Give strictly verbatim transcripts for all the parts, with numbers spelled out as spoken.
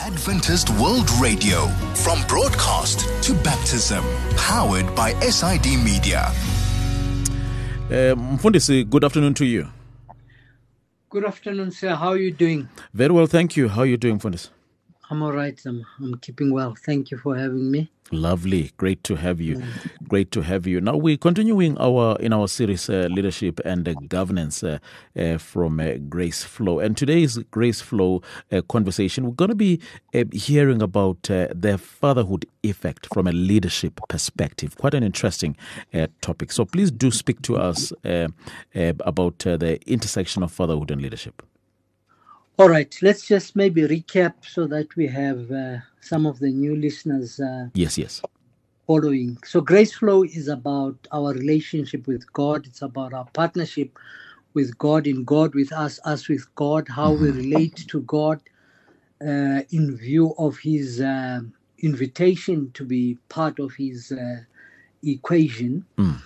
Adventist World Radio, from broadcast to baptism, powered by S I D Media. Uh, Mfundisi, good afternoon to you. Good afternoon, sir. How are you doing? Very well, thank you. How are you doing, Mfundisi? I'm all right. I'm, I'm keeping well. Thank you for having me. Lovely. Great to have you. Great to have you. Now, we're continuing our in our series, uh, Leadership and uh, Governance uh, uh, from uh, Grace Flow. And today's Grace Flow uh, conversation, we're going to be uh, hearing about uh, the fatherhood effect from a leadership perspective. Quite an interesting uh, topic. So please do speak to us uh, uh, about uh, the intersection of fatherhood and leadership. All right, let's just maybe recap so that we have uh, some of the new listeners uh, yes, yes. following. So Grace Flow is about our relationship with God. It's about our partnership with God, in God with us, us with God, how mm-hmm. we relate to God uh, in view of his uh, invitation to be part of his uh, equation, mm.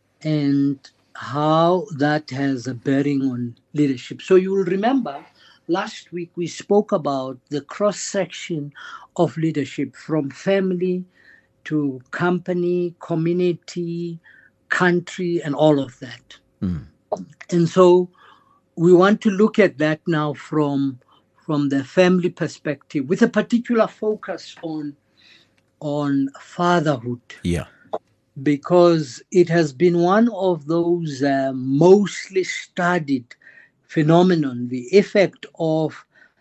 and how that has a bearing on leadership. So you will remember last week we spoke about the cross-section of leadership, from family to company, community, country, and all of that. Mm. And so we want to look at that now from, from the family perspective, with a particular focus on, on fatherhood. Yeah. Because it has been one of those uh, mostly studied phenomenon, the effect of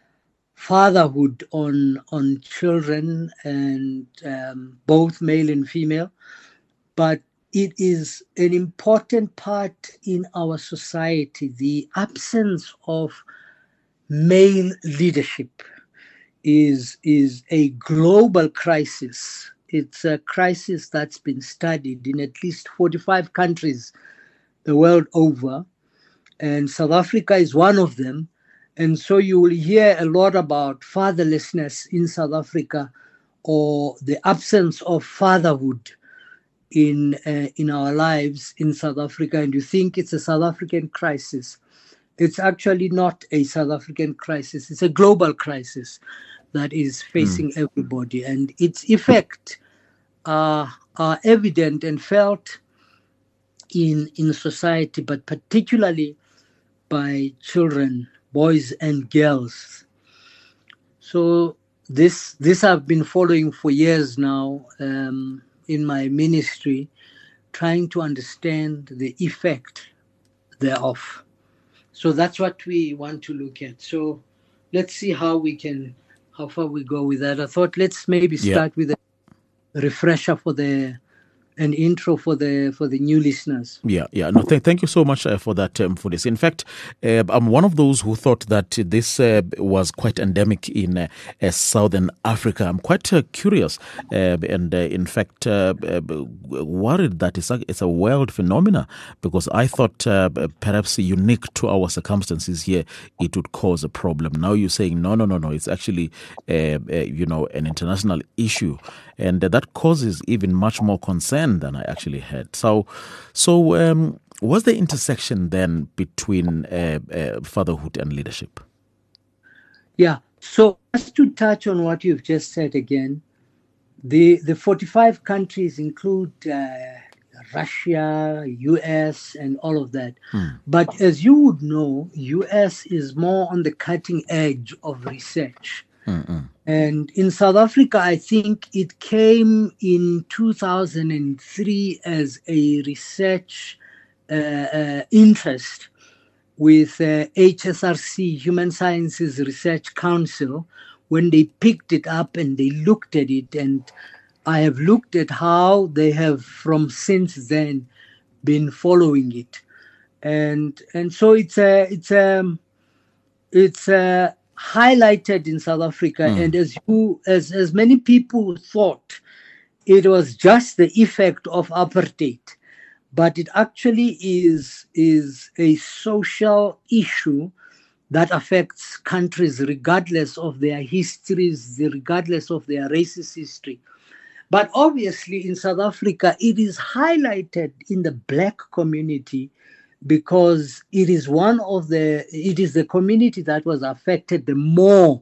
fatherhood on on children, and um, both male and female. But it is an important part in our society. The absence of male leadership is is a global crisis. It's a crisis that's been studied in at least forty-five countries the world over. And South Africa is one of them. And so you will hear a lot about fatherlessness in South Africa, or the absence of fatherhood in uh, in our lives in South Africa. And you think it's a South African crisis. It's actually not a South African crisis. It's a global crisis that is facing mm. everybody. And its effects are, are evident and felt in, in society, but particularly by children, boys and girls. So this this I've been following for years now um, in my ministry, trying to understand the effect thereof. So that's what we want to look at. So let's see how we can, how far we go with that. I thought let's maybe start yeah. with a refresher for the an intro for the for the new listeners. Yeah, yeah. No, th- thank you so much uh, for that, um, for this. In fact, uh, I'm one of those who thought that this uh, was quite endemic in uh, uh, Southern Africa. I'm quite uh, curious, uh, and uh, in fact, uh, uh, worried that it's a, it's a world phenomena, because I thought uh, perhaps unique to our circumstances here, it would cause a problem. Now you're saying no, no, no, no. It's actually, uh, uh, you know, an international issue, and uh, that causes even much more concern than I actually had. So, so um, what's the intersection then between uh, uh, fatherhood and leadership? Yeah. So, just to touch on what you've just said again, the the forty-five countries include uh, Russia, U S, and all of that. Hmm. But as you would know, U S is more on the cutting edge of research. Mm-mm. And in South Africa, I think it came in two thousand three as a research uh, uh, interest with uh, H S R C, Human Sciences Research Council, when they picked it up and they looked at it. And I have looked at how they have from since then been following it. And and so it's a, it's a, it's a, highlighted in South Africa, mm. and as you, as as many people thought, it was just the effect of apartheid, but it actually is is a social issue that affects countries regardless of their histories, regardless of their racist history. But obviously, in South Africa, it is highlighted in the Black community because it is one of the, it is the community that was affected the more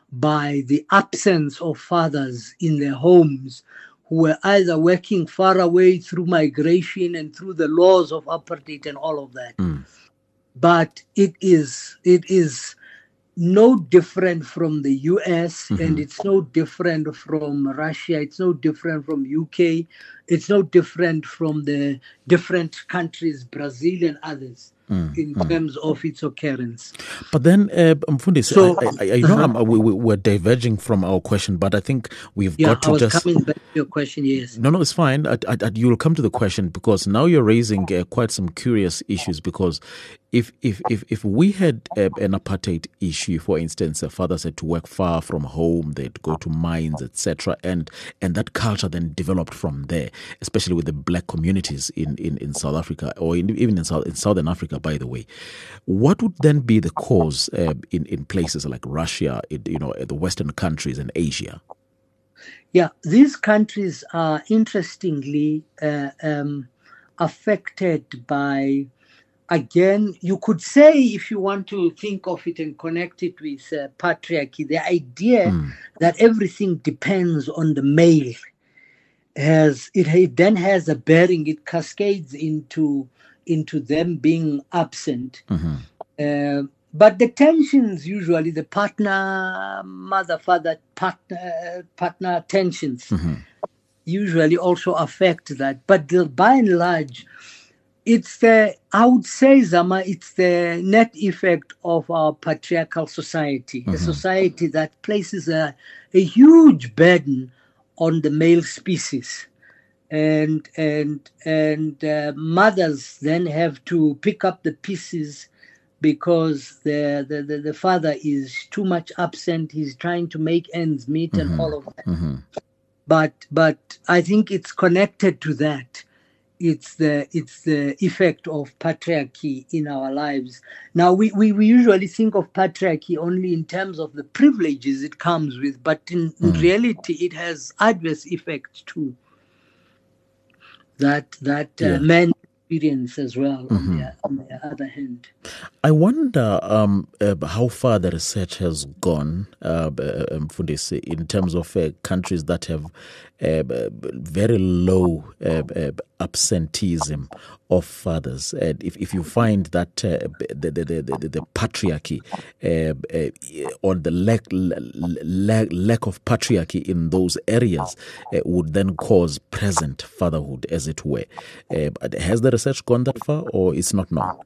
by the absence of fathers in their homes, who were either working far away through migration and through the laws of apartheid and all of that. Mm. But it is it is no different from the U S, mm-hmm. and it's no different from Russia. It's no different from U K. It's no different from the different countries, Brazil and others. Mm, in mm. terms of its occurrence. But then, uh, Mfundisi, so, I, I, I know uh-huh. I'm, we, we're diverging from our question, but I think we've yeah, got to I was just... coming back to your question, yes. No, no, it's fine. I, I, I, you'll come to the question, because now you're raising uh, quite some curious issues, because if if if, if we had uh, an apartheid issue, for instance, a father said to work far from home, they'd go to mines, et cetera, and and that culture then developed from there, especially with the black communities in, in, in South Africa, or in, even in, South, in Southern Africa, by the way. What would then be the cause uh, in, in places like Russia, in, you know, the Western countries and Asia? Yeah, these countries are interestingly uh, um, affected by, again, you could say, if you want to think of it and connect it with uh, patriarchy, the idea mm. that everything depends on the male, has it, it then has a bearing, it cascades into, into them being absent. Mm-hmm. Uh, but the tensions, usually the partner, mother, father, partner, partner tensions, mm-hmm. usually also affect that. But the, by and large, it's the, I would say, Zama, it's the net effect of our patriarchal society, mm-hmm. a society that places a, a huge burden on the male species. And and and uh, mothers then have to pick up the pieces because the, the, the, the father is too much absent. He's trying to make ends meet mm-hmm. and all of that. Mm-hmm. But but I think it's connected to that. It's the it's the effect of patriarchy in our lives. Now we, we, we usually think of patriarchy only in terms of the privileges it comes with, but in, mm. in reality it has adverse effects too. That that uh, yeah. men experience as well. Mm-hmm. On, the, on the other hand, I wonder um, uh, how far the research has gone uh, um, for this in terms of uh, countries that have uh, very low uh, uh, absenteeism of fathers. And if, if you find that uh, the, the, the, the, the patriarchy uh, uh, or the lack, lack, lack of patriarchy in those areas uh, would then cause present fatherhood, as it were. Uh, has the research gone that far, or it's not known?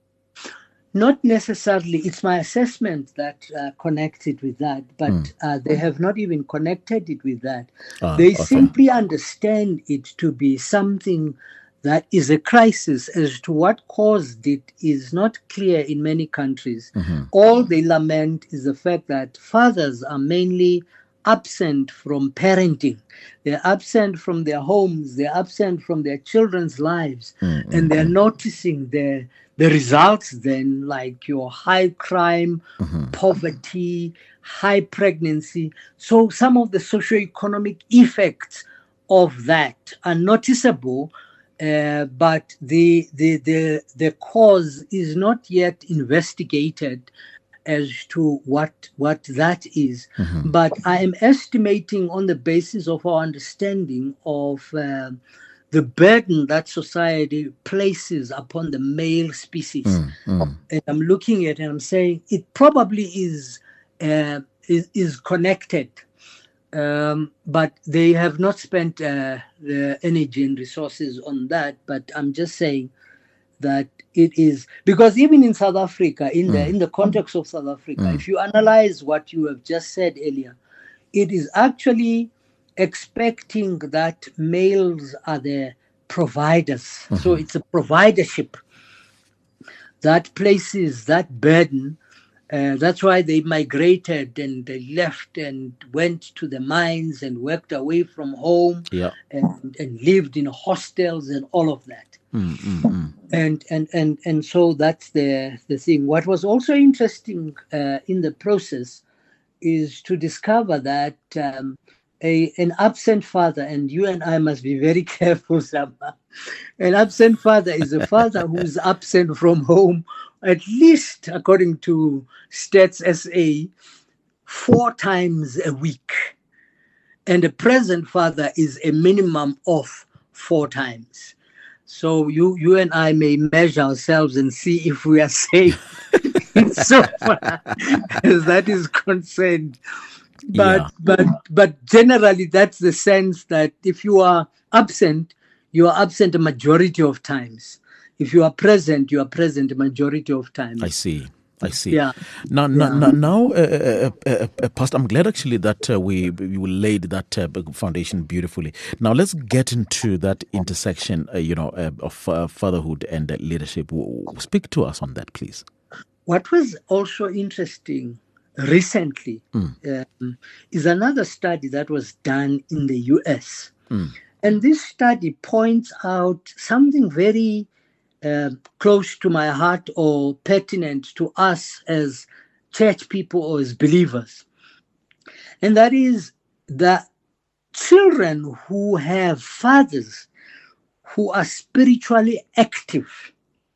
Not necessarily. It's my assessment that uh, connected with that, but mm. uh, they have not even connected it with that. Ah, they okay. simply understand it to be something that is a crisis. As to what caused it is not clear in many countries. Mm-hmm. All they lament is the fact that fathers are mainly absent from parenting. They're absent from their homes. They're absent from their children's lives. Mm-hmm. And they're noticing the, the results then, like your high crime, mm-hmm. poverty, high pregnancy. So some of the socioeconomic effects of that are noticeable, uh, but the, the, the, the cause is not yet investigated as to what what that is. Mm-hmm. But I am estimating on the basis of our understanding of uh, the burden that society places upon the male species. Mm-hmm. And I'm looking at it and I'm saying it probably is uh, is, is connected. Um, but they have not spent uh, the energy and resources on that. But I'm just saying that it is, because even in South Africa, in the mm. in the context of South Africa, mm. if you analyze what you have just said earlier, it is actually expecting that males are the providers. Mm-hmm. So it's a providership that places that burden. Uh, that's why they migrated and they left and went to the mines and worked away from home yeah. and, and lived in hostels and all of that. Mm, mm, mm. And, and and and so that's the the thing. What was also interesting uh, in the process is to discover that um, a an absent father, and you and I must be very careful, Sama. An absent father is a father who's absent from home, at least according to Stats S A, four times a week. And a present father is a minimum of four times. So you you and I may measure ourselves and see if we are safe so far as that is concerned. But Yeah. but but generally that's the sense that if you are absent, you are absent a majority of times. If you are present, you are present a majority of times. I see. I see. Yeah. Now, now, Yeah. now, now uh, uh, uh, uh, Pastor, I'm glad actually that uh, we we laid that uh, foundation beautifully. Now, let's get into that intersection, uh, you know, uh, of uh, fatherhood and uh, leadership. Speak to us on that, please. What was also interesting recently Mm. um, is another study that was done in the U S. Mm. And this study points out something very uh, close to my heart or pertinent to us as church people or as believers. And that is that children who have fathers who are spiritually active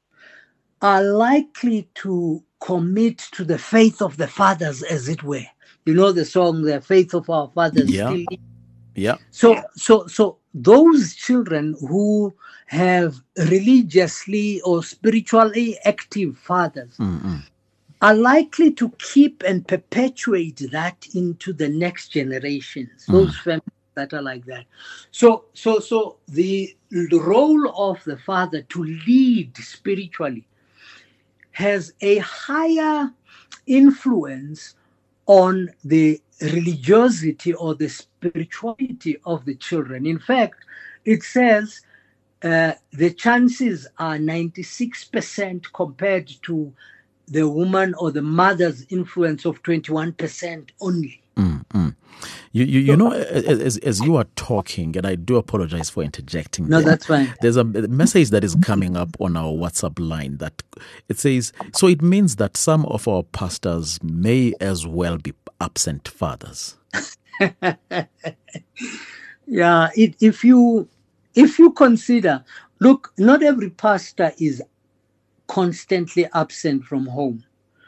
are likely to commit to the faith of the fathers, as it were. You know the song, "The Faith of Our Fathers." Yeah. Still. Yeah. So, so, so those children who have religiously or spiritually active fathers Mm-mm. are likely to keep and perpetuate that into the next generations. Mm. Those families that are like that. So, so, so the, the role of the father to lead spiritually has a higher influence on the religiosity or the spirituality of the children. In fact, it says uh, the chances are ninety-six percent compared to the woman or the mother's influence of twenty-one percent only. Mm, mm. You, you, you know, as, as you are talking, and I do apologize for interjecting. No, there, that's fine. There's a message that is coming up on our WhatsApp line that it says, so it means that some of our pastors may as well be absent fathers. Yeah, it, if you if you consider, look, not every pastor is constantly absent from home.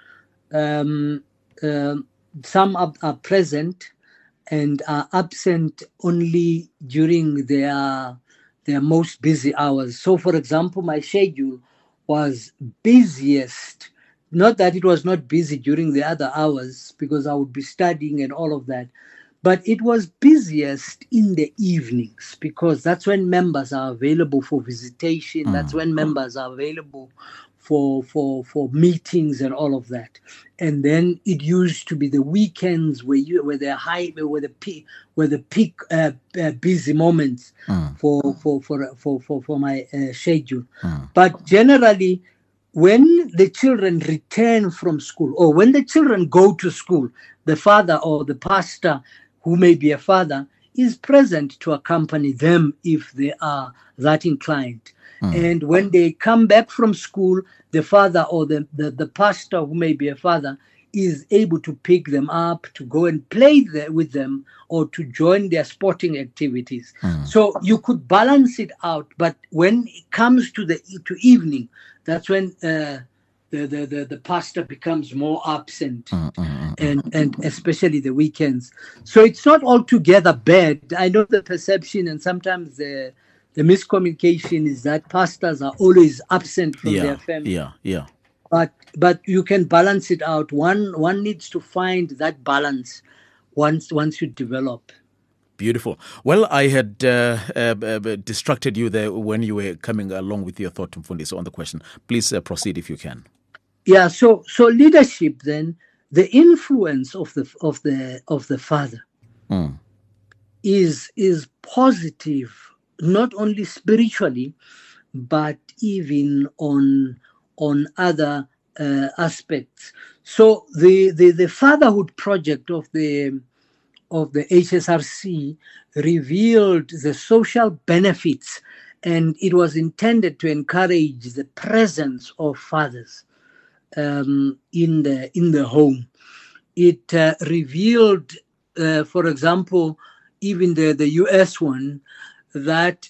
Um, um, some are, are present and are absent only during their their most busy hours. So, for example, my schedule was busiest. Not that it was not busy during the other hours, because I would be studying and all of that, but it was busiest in the evenings, because that's when members are available for visitation. Mm. That's when members are available for for for meetings and all of that. And then it used to be the weekends where you where the high where the peak where the peak uh, uh, busy moments Mm. for for for for for, for my uh, schedule. Mm. But generally, when the children return from school, or when the children go to school, the father or the pastor, who may be a father, is present to accompany them if they are that inclined. Mm. And when they come back from school, the father or the, the, the pastor, who may be a father, is able to pick them up, to go and play there with them, or to join their sporting activities. Mm. So you could balance it out. But when it comes to the to evening, that's when uh, the, the, the, the pastor becomes more absent, mm, mm, mm. and and especially the weekends. So it's not altogether bad. I know the perception and sometimes the the miscommunication is that pastors are always absent from yeah, their family. Yeah, yeah. But but you can balance it out. One one needs to find that balance once once you develop. Beautiful. Well, I had uh, uh, uh, distracted you there when you were coming along with your thought, Mfundisi, on the question. Please uh, proceed if you can. Yeah. So so leadership then, the influence of the of the of the father mm. is is positive, not only spiritually, but even on on other uh, aspects. So the, the the fatherhood project of the of the H S R C revealed the social benefits, and it was intended to encourage the presence of fathers um, in the in the home. It uh, revealed, uh, for example, even the, the U S one, that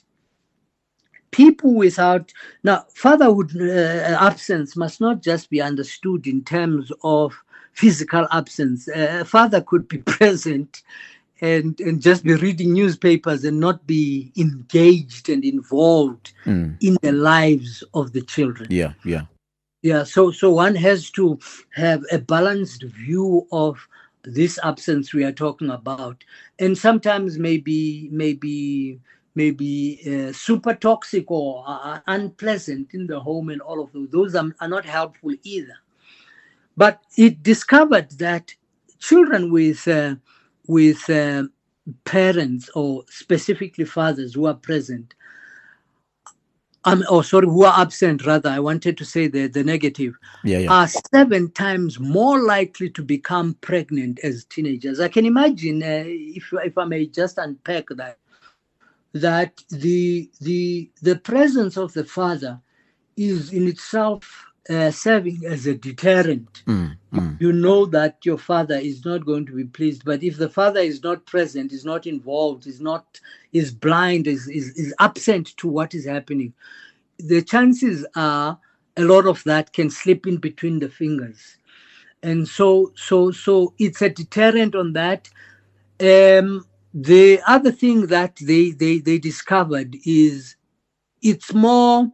people without now fatherhood uh, absence must not just be understood in terms of physical absence. Uh, a father could be present and, and just be reading newspapers and not be engaged and involved Mm. in the lives of the children. Yeah, yeah. Yeah, so so one has to have a balanced view of this absence we are talking about, and sometimes maybe maybe maybe uh, super toxic or uh, unpleasant in the home, and all of those. Those are, are not helpful either. But it discovered that children with uh, with uh, parents, or specifically fathers who are present, Um, oh, sorry, who are absent, rather, I wanted to say the, the negative, Yeah, yeah. are seven times more likely to become pregnant as teenagers. I can imagine, uh, if, if I may just unpack that, that the, the, the presence of the father is in itself uh, serving as a deterrent. Mm, mm. You know that your father is not going to be pleased, but if the father is not present, is not involved, is not is blind, is, is is absent to what is happening, the chances are a lot of that can slip in between the fingers. And so so so it's a deterrent on that. Um, the other thing that they they they discovered is it's more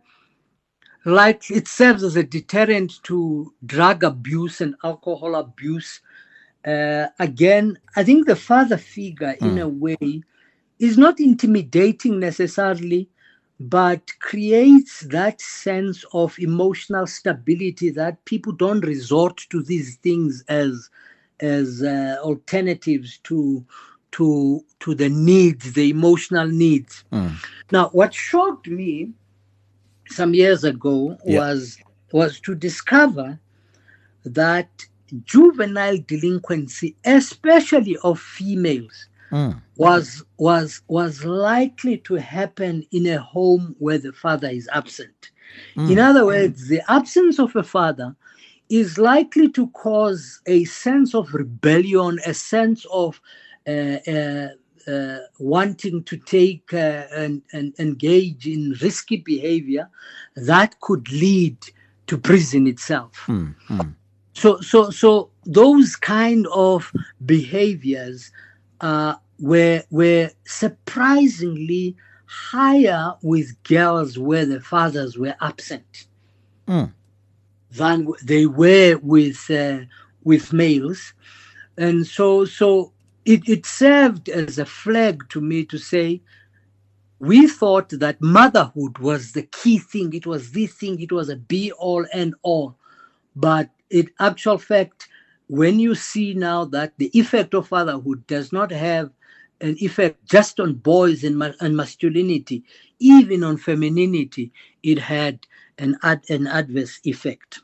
like it serves as a deterrent to drug abuse and alcohol abuse. Uh, again, I think the father figure, in Mm. a way, is not intimidating necessarily, but creates that sense of emotional stability that people don't resort to these things as as uh, alternatives to to to the needs, the emotional needs. Mm. Now, what shocked me some years ago Yeah. was was to discover that juvenile delinquency, especially of females, Mm. was was was likely to happen in a home where the father is absent. Mm. In other words, the absence of a father is likely to cause a sense of rebellion, a sense of uh, uh, uh, wanting to take uh, and, and engage in risky behavior that could lead to prison itself. Mm. Mm. So, so, so those kind of behaviors uh, were were surprisingly higher with girls where the fathers were absent Mm. than they were with uh, with males, and so so it, it served as a flag to me to say, we thought that motherhood was the key thing. It was the thing. It was a be all and all. But in actual fact, when you see now that the effect of fatherhood does not have an effect just on boys and, ma- and masculinity, even on femininity, it had an, ad- an adverse effect.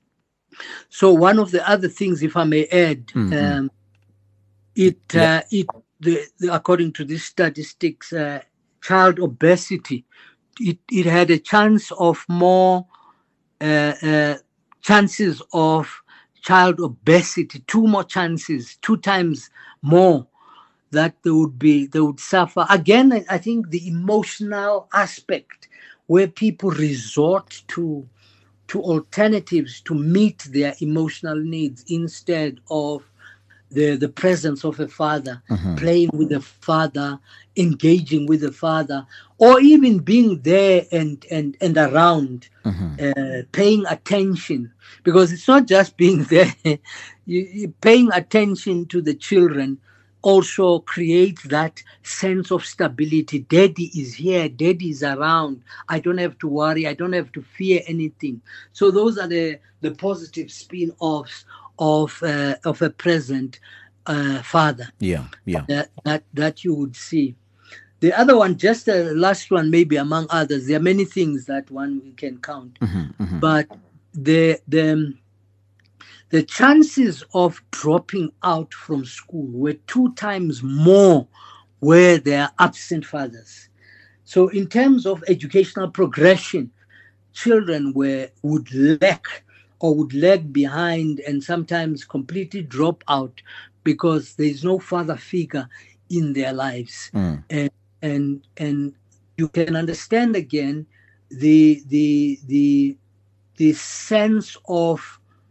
So one of the other things, if I may add, Mhm. um, it Yeah. uh, it the, the, according to these statistics, uh, child obesity, it, it had a chance of more uh, uh, chances of child obesity, two more chances, two times more that they would be they would suffer. Again, I, I think the emotional aspect where people resort to to alternatives to meet their emotional needs instead of the, the presence of a father, Mhm. playing with the father, engaging with the father, or even being there and and, and around, Mhm. uh, paying attention. Because it's not just being there, you, you- paying attention to the children also creates that sense of stability. Daddy is here, daddy is around. I don't have to worry, I don't have to fear anything. So those are the, the positive spin-offs of uh, of a present uh, father Yeah. Yeah. that, that that you would see. The other one, just the last one, maybe among others, there are many things that one can count, Mhm. Mhm. but the the the chances of dropping out from school were two times more where there are absent fathers. So in terms of educational progression, children were would lack or would lag behind and sometimes completely drop out because there is no father figure in their lives. Mm. And and and you can understand again the the the the sense of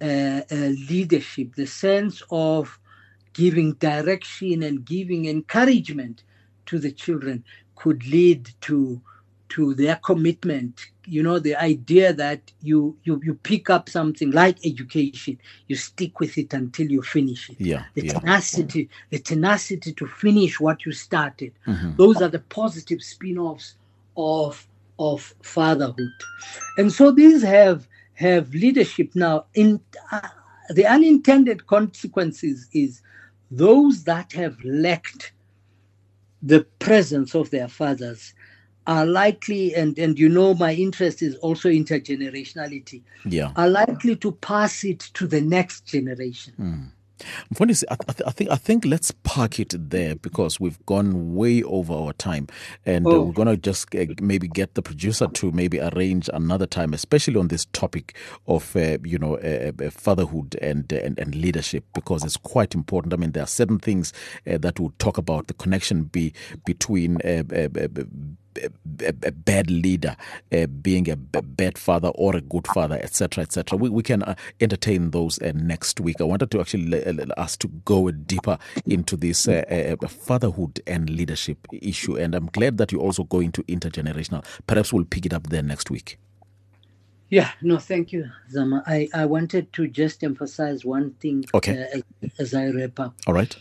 uh, uh, leadership, the sense of giving direction and giving encouragement to the children could lead to to their commitment. You know, the idea that you you you pick up something like education, you stick with it until you finish it. Yeah, the yeah. tenacity, the tenacity to finish what you started. Mm-hmm. Those are the positive spin-offs of of fatherhood, and so these have have leadership now. In uh, the unintended consequences is those that have lacked the presence of their fathers are likely, and, and you know my interest is also intergenerationality, yeah. are likely to pass it to the next generation. Mm. Funny, I, th- I think I think let's park it there because we've gone way over our time, and Oh. uh, we're gonna just uh, maybe get the producer to maybe arrange another time, especially on this topic of uh, you know uh, uh, fatherhood and, uh, and and leadership, because it's quite important. I mean, there are certain things uh, that we'll talk about the connection be between. Uh, uh, uh, A, a bad leader uh, being a b- bad father or a good father, et cetera, et cetera. We, we can uh, entertain those uh, next week. I wanted to actually uh, ask to go deeper into this uh, uh, fatherhood and leadership issue, and I'm glad that you're also going to intergenerational. Perhaps we'll pick it up there next week. Yeah, no, thank you, Zama. I, I wanted to just emphasize one thing Okay. uh, as, as I wrap up. All right.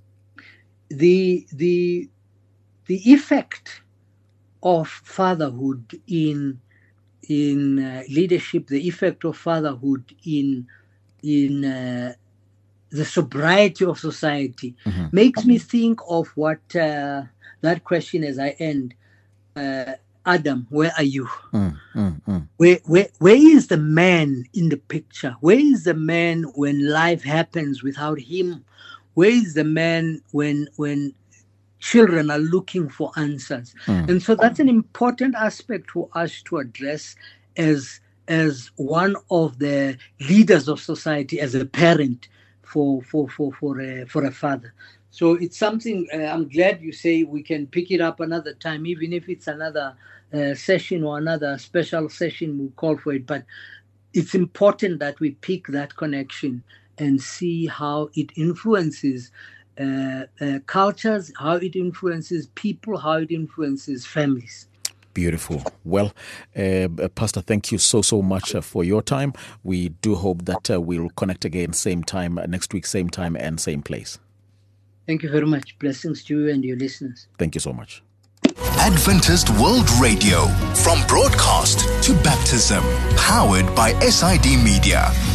The the the effect of fatherhood in in uh, leadership, the effect of fatherhood in in uh, the sobriety of society, Mm-hmm. makes me think of what uh, that question as I end. Uh, Adam, where are you? Mm, mm, mm. Where where where is the man in the picture? Where is the man when life happens without him? Where is the man when when children are looking for answers? Mm. And so that's an important aspect for us to address as as one of the leaders of society, as a parent for for for for a, for a father. So it's something uh, I'm glad you say we can pick it up another time, even if it's another uh, session or another special session, we'll call for it. But it's important that we pick that connection and see how it influences Uh, uh, cultures, how it influences people, how it influences families. Beautiful. Well, uh, Pastor, thank you so, so much uh, for your time. We do hope that uh, we'll connect again same time uh, next week, same time and same place. Thank you very much. Blessings to you and your listeners. Thank you so much. Adventist World Radio, from broadcast to baptism, powered by S I D Media.